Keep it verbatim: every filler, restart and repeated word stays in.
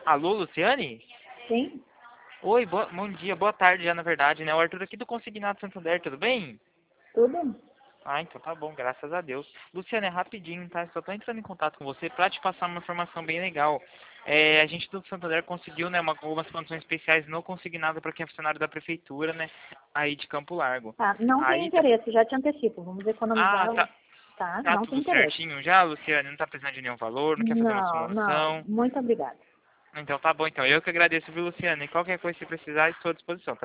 Alô, Luciane? Sim, Oi, boa- bom dia, boa tarde já, na verdade, né? O Arthur aqui do Consignado Santander, tudo bem? tudo? Ah, então tá bom, graças a Deus. Luciane, é rapidinho, tá? Só tô entrando em contato com você pra te passar uma informação bem legal. É, a gente do Santander conseguiu, né, uma, algumas condições especiais no consignado para quem é funcionário da prefeitura, né, aí de Campo Largo. Tá, não tem Aí tá... interesse, já te antecipo. Vamos Ah, economizar, o- tá, tá? tá Não tem tudo interesse. certinho já, Luciane? Não tá precisando de nenhum valor, não quer fazer uma Não, não. simulação? Muito obrigada. Então tá bom, então. Eu que agradeço, viu, Luciane? E qualquer coisa que precisar, estou à disposição, tá?